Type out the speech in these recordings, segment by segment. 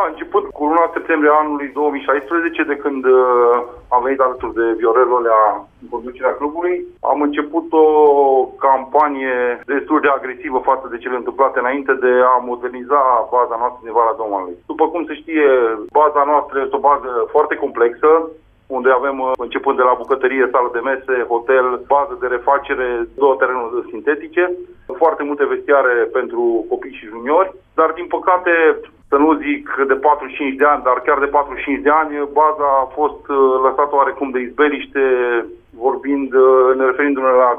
început cu luna septembrie anului 2016, de când am venit alături de Viorel Olea în conducerea clubului, am început o campanie destul de agresivă față de cele întâmplate înainte de a moderniza baza noastră din Valea Domnului. După cum se știe, baza noastră este o bază foarte complexă, unde avem, începând de la bucătărie, sală de mese, hotel, bază de refacere, 2 terenuri sintetice, foarte multe vestiare pentru copii și juniori, dar din păcate, să nu zic de 45 de ani, dar chiar de 45 de ani, baza a fost lăsată oarecum de izbeliște, referindu-ne la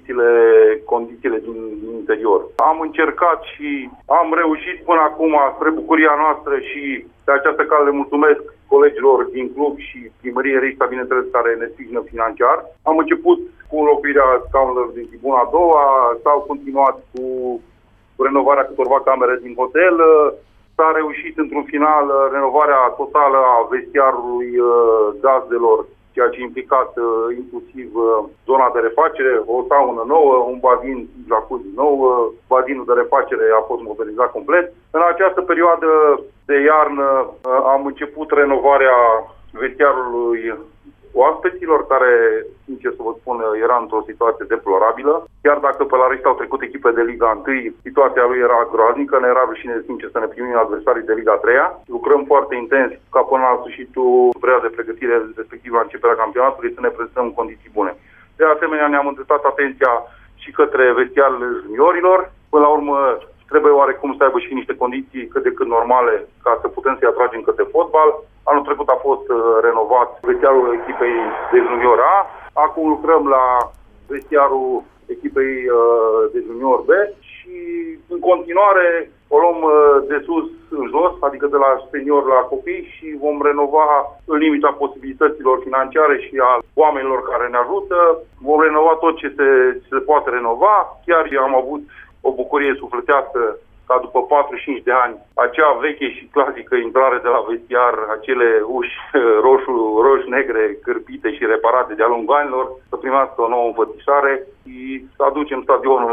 condițiile din interior. Am încercat și am reușit până acum, spre bucuria noastră, și de această cale le mulțumesc colegilor din club și primărie Reșița, bineînțeles, care ne sprijină financiar. Am început cu înlocuirea scaunelor din tribuna a doua, s-au continuat cu renovarea câtorva camere din hotel, s-a reușit într-un final renovarea totală a vestiarului gazdelor, ceea ce a implicat inclusiv zona de refacere, o saună nouă, un bazin jacuzzi nou, bazinul de refacere a fost modernizat complet. În această perioadă de iarnă am început renovarea vestiarului oaspeților, care, sincer să vă spun, era într-o situație deplorabilă. Chiar dacă pe la Reșița au trecut echipe de Liga 1, situația lui era groaznică, ne era rușine, sincer, să ne primim adversarii de Liga 3. Lucrăm foarte intens ca până la sfârșitul perioadei de pregătire, respectiv la începerea campionatului, să ne prezentăm în condiții bune. De asemenea, ne-am îndreptat atenția și către vestiarele juniorilor. Până la urmă, trebuie oarecum să aibă și niște condiții cât de cât normale ca să putem să-i atragem către fotbal. Anul trecut a fost renovat vestiarul echipei de junior A. Acum lucrăm la vestiarul echipei de junior B și în continuare o luăm de sus în jos, adică de la senior la copii, și vom renova în limita posibilităților financiare și a oamenilor care ne ajută. Vom renova tot ce se poate renova. Chiar am avut o bucurie sufletească ca după 45 de ani, acea veche și clasică intrare de la vestiar, acele uși roșu-negre cârpite și reparate de-a lungul anilor, să primească o nouă înfățișare și să aducem stadionul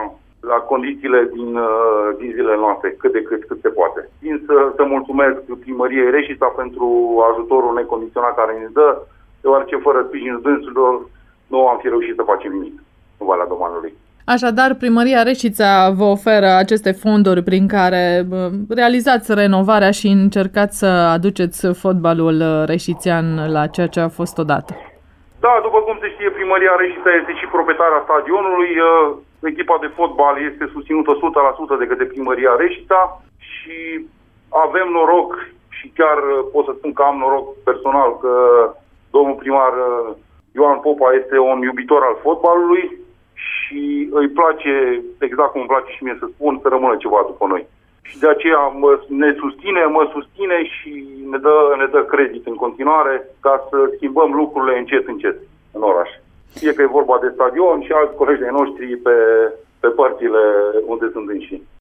la condițiile din zilele noastre, cât se poate. Țin să mulțumesc primăriei Reșița pentru ajutorul necondiționat care ne dă, deoarece fără sprijinul dânsurilor nu am fi reușit să facem nimic în Valea Domnului. Așadar, Primăria Reșița vă oferă aceste fonduri prin care realizați renovarea și încercați să aduceți fotbalul reșițean la ceea ce a fost odată. Da, după cum se știe, Primăria Reșița este și proprietarea stadionului. Echipa de fotbal este susținută 100% de către Primăria Reșița și avem noroc, și chiar pot să spun că am noroc personal, că domnul primar Ioan Popa este un iubitor al fotbalului și îi place, exact cum îmi place și mie să spun, să rămână ceva după noi. Și de aceea mă susține și ne dă credit în continuare ca să schimbăm lucrurile încet în oraș. Fie că e vorba de stadion și alți colegi de noștri pe părțile unde sunt înși.